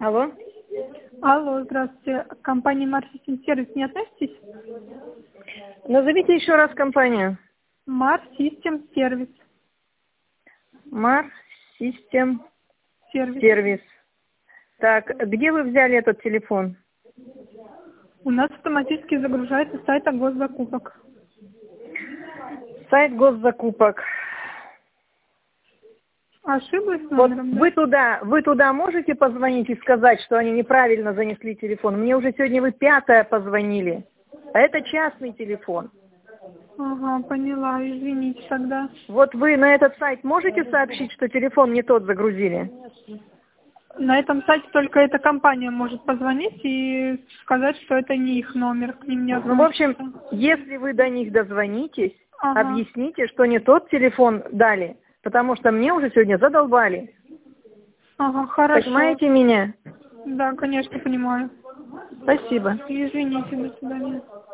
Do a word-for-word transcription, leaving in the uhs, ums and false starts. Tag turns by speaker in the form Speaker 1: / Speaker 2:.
Speaker 1: Алло.
Speaker 2: Алло, здравствуйте. К компании Mars System Service не относитесь?
Speaker 1: Назовите еще раз компанию.
Speaker 2: Mars System Service.
Speaker 1: Mars System
Speaker 2: Service.
Speaker 1: Service. Так, где вы взяли этот телефон?
Speaker 2: У нас автоматически загружается с сайта госзакупок.
Speaker 1: Сайт госзакупок.
Speaker 2: Ошиблась
Speaker 1: Вот
Speaker 2: номером, да?
Speaker 1: вы туда, вы туда можете позвонить и сказать, что они неправильно занесли телефон? Мне уже сегодня вы пятое позвонили. А это частный телефон.
Speaker 2: Ага, поняла, извините тогда.
Speaker 1: Вот вы на этот сайт можете сообщить, что телефон не тот загрузили?
Speaker 2: На этом сайте только эта компания может позвонить и сказать, что это не их номер, к ним не относится.
Speaker 1: Ну, в общем, если вы до них дозвонитесь,
Speaker 2: Ага.
Speaker 1: объясните, что не тот телефон дали, потому что мне уже сегодня задолбали.
Speaker 2: Ага, хорошо.
Speaker 1: Понимаете меня?
Speaker 2: Да, конечно, понимаю.
Speaker 1: Спасибо.
Speaker 2: Извините, до свидания.